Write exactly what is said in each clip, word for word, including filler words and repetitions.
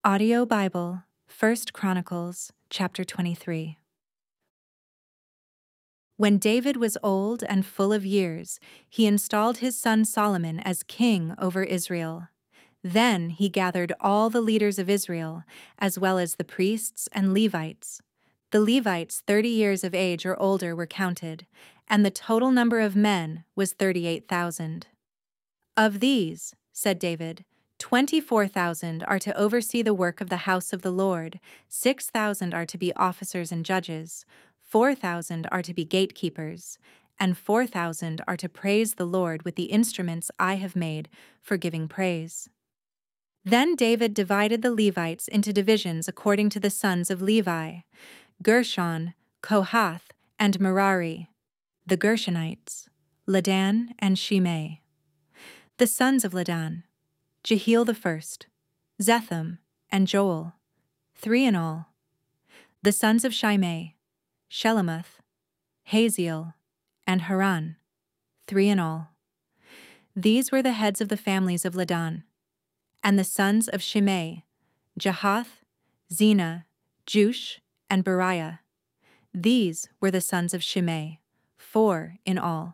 Audio Bible, First Chronicles, chapter twenty-three. When David was old and full of years, he installed his son Solomon as king over Israel. Then he gathered all the leaders of Israel, as well as the priests and Levites. The Levites thirty years of age or older were counted, and the total number of men was thirty-eight thousand. Of these, said David, twenty-four thousand are to oversee the work of the house of the Lord, six thousand are to be officers and judges, four thousand are to be gatekeepers, and four thousand are to praise the Lord with the instruments I have made for giving praise. Then David divided the Levites into divisions according to the sons of Levi: Gershon, Kohath, and Merari; the Gershonites, Ladan and Shimei. The sons of Ladan: Jehiel the first, Zetham, and Joel, three in all. The sons of Shimei: Shelamoth, Haziel, and Haran, three in all. These were the heads of the families of Ladan. And the sons of Shimei: Jahath, Zena, Jush, and Beriah. These were the sons of Shimei, four in all.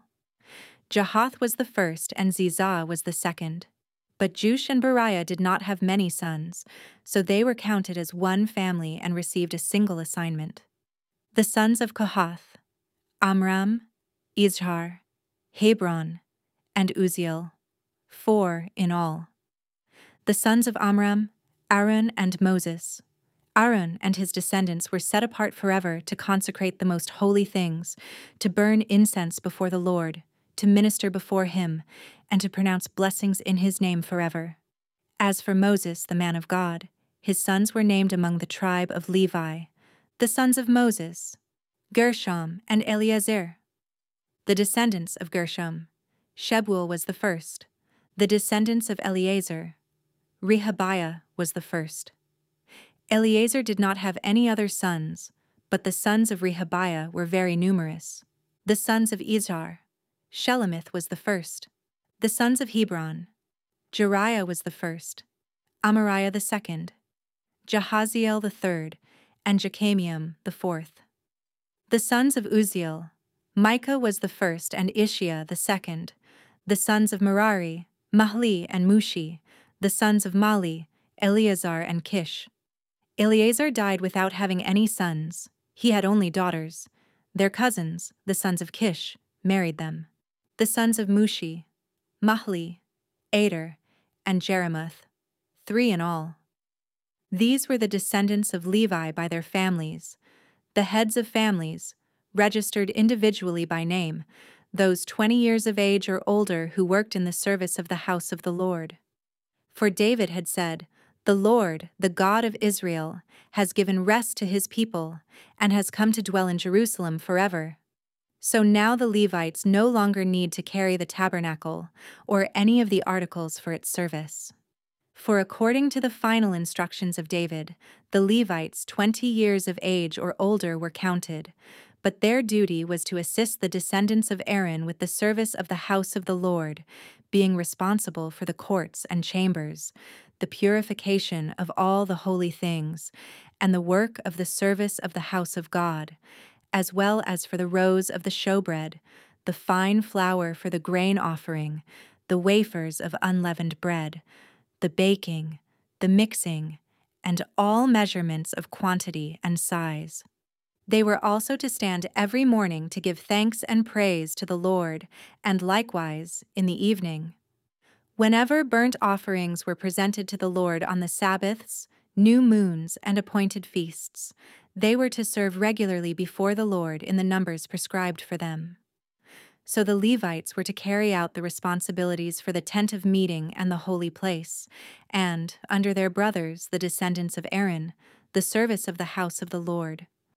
Jahath was the first, and Zizah was the second. But Jush and Beriah did not have many sons, so they were counted as one family and received a single assignment. The sons of Kohath: Amram, Izhar, Hebron, and Uzziel, four in all. The sons of Amram: Aaron and Moses. Aaron and his descendants were set apart forever to consecrate the most holy things, to burn incense before the Lord, to minister before him, and to pronounce blessings in his name forever. As for Moses, the man of God, his sons were named among the tribe of Levi. The sons of Moses: Gershom and Eleazar. The descendants of Gershom: Shebuel was the first. The descendants of Eleazar: Rehabiah was the first. Eleazar did not have any other sons, but the sons of Rehabiah were very numerous. The sons of Izhar: Shelomoth was the first. The sons of Hebron: Jeriah was the first, Amariah the second, Jahaziel the third, and Jechamiam the fourth. The sons of Uzziel: Micah was the first and Ishiah the second. The sons of Merari: Mahli and Mushi. The sons of Mali: Eleazar and Kish. Eleazar died without having any sons. He had only daughters. Their cousins, the sons of Kish, married them. The sons of Mushi: Mahli, Ader, and Jeremoth, three in all. These were the descendants of Levi by their families, the heads of families, registered individually by name, those twenty years of age or older who worked in the service of the house of the Lord. For David had said, "The Lord, the God of Israel, has given rest to his people, and has come to dwell in Jerusalem forever." So now the Levites no longer need to carry the tabernacle or any of the articles for its service. For according to the final instructions of David, the Levites twenty years of age or older were counted, but their duty was to assist the descendants of Aaron with the service of the house of the Lord, being responsible for the courts and chambers, the purification of all the holy things, and the work of the service of the house of God, as well as for the rows of the showbread, the fine flour for the grain offering, the wafers of unleavened bread, the baking, the mixing, and all measurements of quantity and size. They were also to stand every morning to give thanks and praise to the Lord, and likewise in the evening. Whenever burnt offerings were presented to the Lord on the Sabbaths, new moons, and appointed feasts, they were to serve regularly before the Lord in the numbers prescribed for them. So the Levites were to carry out the responsibilities for the tent of meeting and the holy place, and, under their brothers, the descendants of Aaron, the service of the house of the Lord.